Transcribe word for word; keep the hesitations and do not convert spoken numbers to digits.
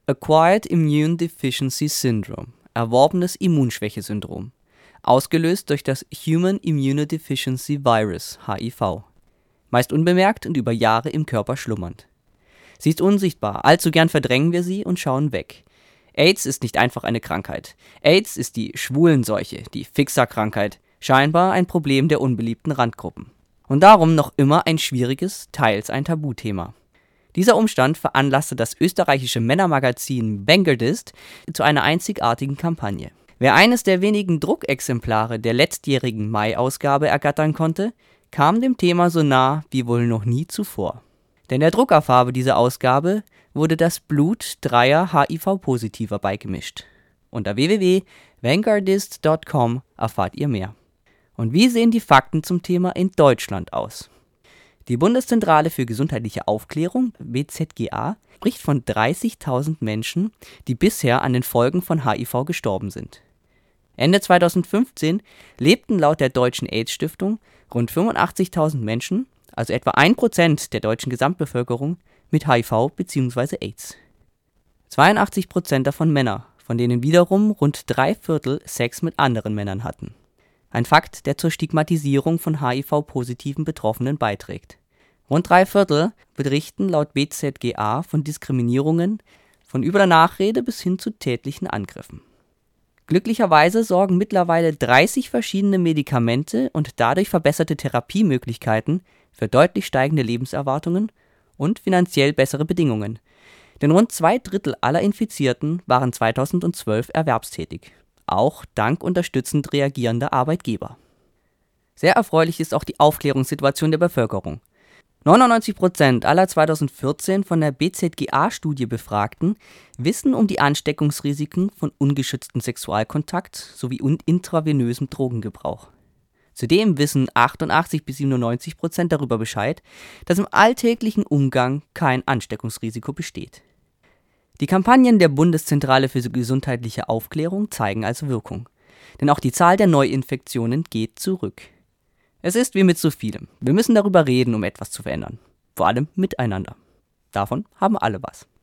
Acquired Immune Deficiency Syndrome, erworbenes Immunschwächesyndrom, ausgelöst durch das Human Immunodeficiency Virus (H I V), meist unbemerkt und über Jahre im Körper schlummernd. Sie ist unsichtbar, allzu gern verdrängen wir sie und schauen weg. AIDS ist nicht einfach eine Krankheit. AIDS ist die Schwulenseuche, die Fixer-Krankheit, scheinbar ein Problem der unbeliebten Randgruppen. Und darum noch immer ein schwieriges, teils ein Tabuthema. Dieser Umstand veranlasste das österreichische Männermagazin Vanguardist zu einer einzigartigen Kampagne. Wer eines der wenigen Druckexemplare der letztjährigen Mai-Ausgabe ergattern konnte, kam dem Thema so nah wie wohl noch nie zuvor. Denn der Druckerfarbe dieser Ausgabe wurde das Blut dreier H I V-Positiver beigemischt. Unter w w w punkt vanguardist punkt com erfahrt ihr mehr. Und wie sehen die Fakten zum Thema in Deutschland aus? Die Bundeszentrale für gesundheitliche Aufklärung, B Z G A, spricht von dreißigtausend Menschen, die bisher an den Folgen von H I V gestorben sind. Ende zweitausendfünfzehn lebten laut der Deutschen AIDS-Stiftung rund fünfundachtzigtausend Menschen, also etwa ein Prozent der deutschen Gesamtbevölkerung, mit H I V bzw. AIDS. zweiundachtzig Prozent davon Männer, von denen wiederum rund drei Viertel Sex mit anderen Männern hatten. Ein Fakt, der zur Stigmatisierung von H I V-positiven Betroffenen beiträgt. Rund drei Viertel berichten laut B Z G A von Diskriminierungen, von übler Nachrede bis hin zu tätlichen Angriffen. Glücklicherweise sorgen mittlerweile dreißig verschiedene Medikamente und dadurch verbesserte Therapiemöglichkeiten für deutlich steigende Lebenserwartungen und finanziell bessere Bedingungen. Denn rund zwei Drittel aller Infizierten waren zweitausendzwölf erwerbstätig, auch dank unterstützend reagierender Arbeitgeber. Sehr erfreulich ist auch die Aufklärungssituation der Bevölkerung. neunundneunzig Prozent aller zweitausendvierzehn von der B Z G A-Studie Befragten wissen um die Ansteckungsrisiken von ungeschütztem Sexualkontakt sowie intravenösem Drogengebrauch. Zudem wissen achtundachtzig bis siebenundneunzig Prozent darüber Bescheid, dass im alltäglichen Umgang kein Ansteckungsrisiko besteht. Die Kampagnen der Bundeszentrale für gesundheitliche Aufklärung zeigen also Wirkung, denn auch die Zahl der Neuinfektionen geht zurück. Es ist wie mit so vielem. Wir müssen darüber reden, um etwas zu verändern. Vor allem miteinander. Davon haben alle was.